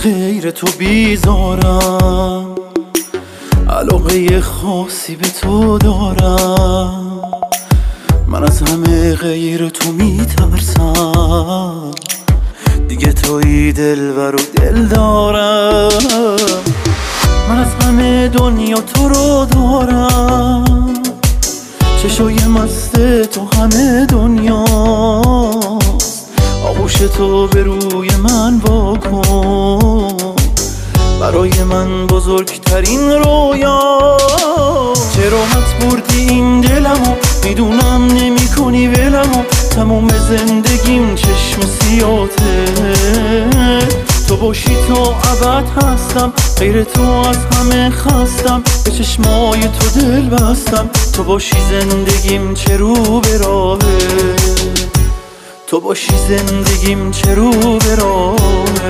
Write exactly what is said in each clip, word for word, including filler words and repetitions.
غیر تو بیزارم، علاقه خاصی به تو دارم. من از همه غیر تو میترسم، دیگه تویی دلبر و دل دارم. من از همه دنیا تو رو دارم، چشای مست تو همه دنیاست. آغوش تو به روی من واکن، برای من بزرگترین رویا. چه راحت بردی این دلمو، میدونم نمی کنی ولمو. تموم زندگیم چشم سیاته، تو باشی تا ابد هستم. غیر تو از همه خستم، به چشمای تو دل بستم. تو باشی زندگیم چه رو به راهه، تو باشی زندگیم چه رو به راهه.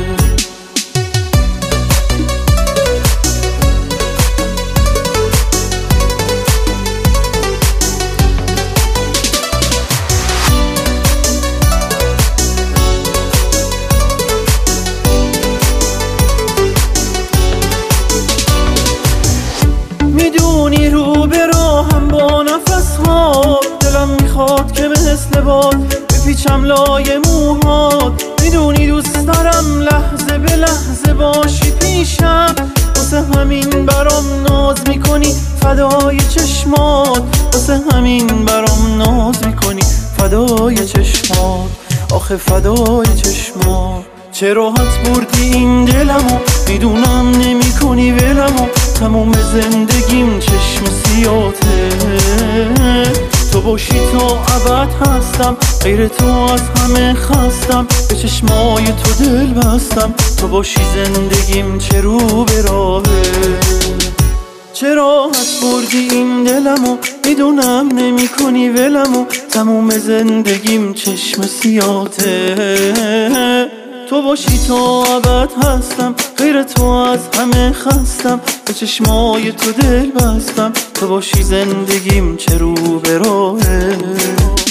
میدونی رو به راهم با نفس ها، دلم میخواد که مثل باد بپیچم لای موهات. میدونی دوست دارم لحظه به لحظه باشی پیشم، واسه همین برام ناز میکنی فدای چشمات. واسه همین برام ناز میکنی فدای چشمات، آخه فدای چشمات. چه راحت بردی این دلمو، میدونم نمی کنی ولمو. تموم زندگیم چشم سیاته، تو باشی تا ابد هستم. غیر تو از همه خستم، به چشمای تو دل بستم. تو باشی زندگیم چه رو به راهه. چه راحت بردی این دلمو، میدونم نمی کنی ولمو. تموم زندگیم چشم سیاته، تو باشی تا ابد هستم. غیر تو از همه خستم، به چشمای تو دل بستم. تو باشی زندگیم چه رو به راهه.